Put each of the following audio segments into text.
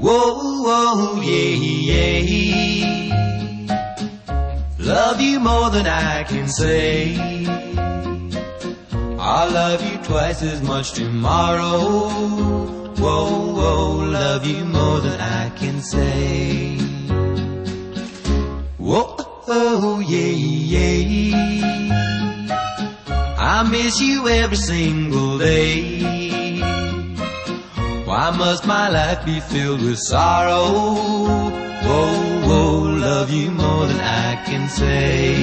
Whoa, whoa, yeah, yeah. Love you more than I can say. I'll love you twice as much tomorrow. Whoa, whoa, love you more than I can say. Whoa, oh, yeah, yeah. I miss you every single day. Why must my life be filled with sorrow? Whoa, whoa, love you more than I can say.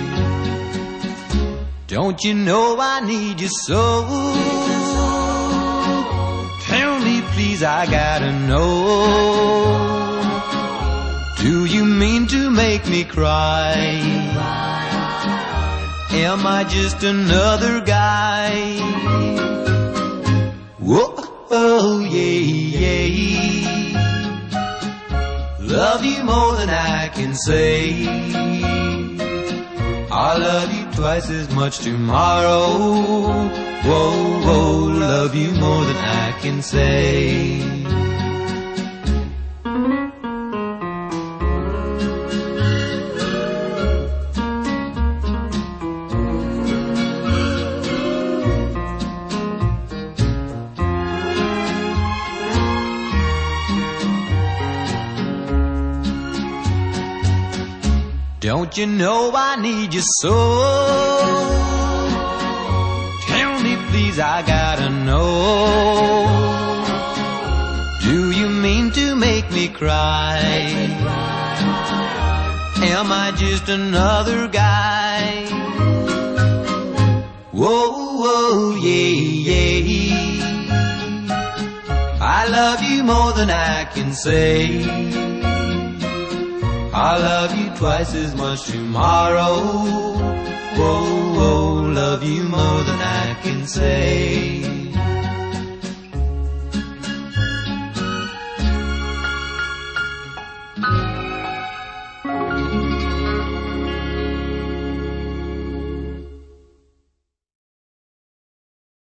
Don't you know I need you so? Tell me please, I gotta know. Do you mean to make me cry? Am I just another guy? Whoa, oh, yeah, yeah. Love you more than I can say. I'll love you twice as much tomorrow. Whoa, whoa, love you more than I can say. Don't you know I need you so? Tell me please, I gotta know. Do you mean to make me cry? Am I just another guy? Whoa, whoa, yeah, yeah. I love you more than I can say. I'll love you twice as much tomorrow. Whoa, whoa, love you more than I can say.